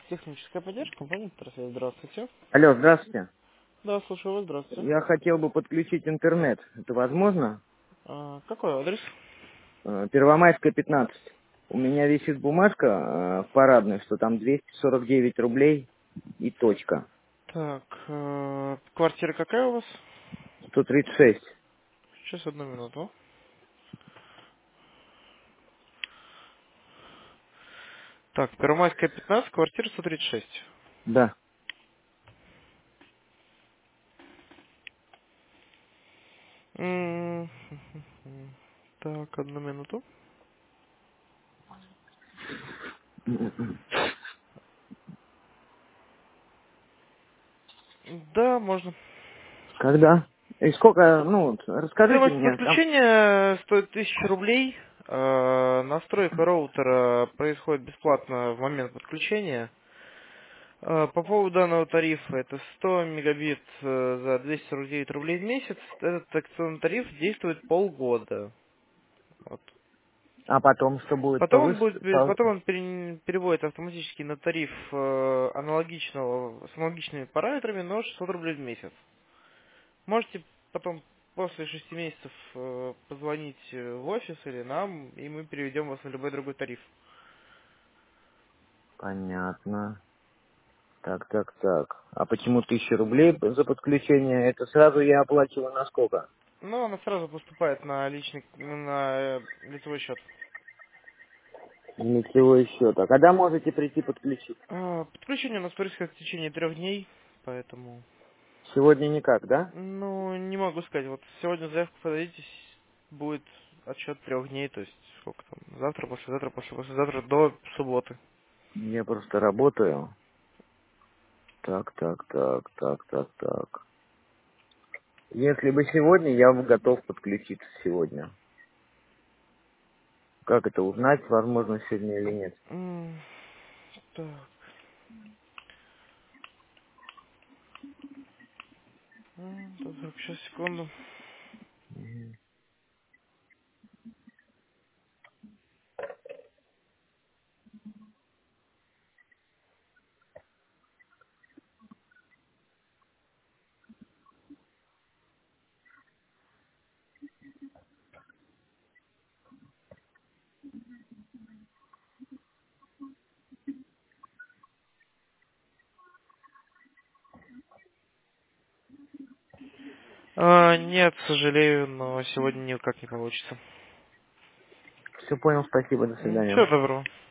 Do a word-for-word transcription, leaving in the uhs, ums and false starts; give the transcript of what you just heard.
Техническая поддержка, компания Интерсвязь. Здравствуйте. Алло, здравствуйте. Да, слушаю вас, здравствуйте. Я хотел бы подключить интернет. Это возможно? А, какой адрес? Э, Первомайская, пятнадцать. У меня висит бумажка э, в парадной, что там двести сорок девять рублей и точка. Так, э, квартира какая у вас? сто тридцать шесть. Сейчас, одну минуту. Так, Первомайская, пятнадцать, квартира сто тридцать шесть. Да. М, Так, одну минуту. Да, можно. Когда? И сколько, ну, вот, расскажите Стоимость мне, там подключения стоит тысячу рублей. Э, Настройка роутера происходит бесплатно в момент подключения. Э, По поводу данного тарифа, это сто мегабит э, за двести сорок девять рублей в месяц. Этот акционный тариф действует полгода. Вот. а потом что будет Потом он повыше? будет, пере- пов- потом он пере- переводит автоматически на тариф э, аналогичного, с аналогичными параметрами, но шестьсот рублей в месяц. Можете потом после шести месяцев э, позвонить э, в офис или нам, и мы переведем вас на любой другой тариф. Понятно. Так, так, так. А почему тысяча рублей за подключение? Это сразу я оплачиваю на сколько? Но она сразу поступает на личный, на э, лицевой счет. Лицевой счет. А когда можете прийти подключить? А, Подключение у нас происходит в течение трех дней, поэтому, Сегодня никак, да? ну, не могу сказать. Вот сегодня заявку подадите, с- будет отсчет трех дней, то есть сколько там, завтра, послезавтра, после послезавтра до субботы. Я просто работаю. Так, так, так, так, так, так. Если бы сегодня, я бы готов подключиться сегодня. Как это узнать, возможно, сегодня или нет? М, Так, м, так, сейчас, секунду. А, нет, сожалею, но сегодня никак не получится. Все понял, спасибо, до свидания. Всего доброго.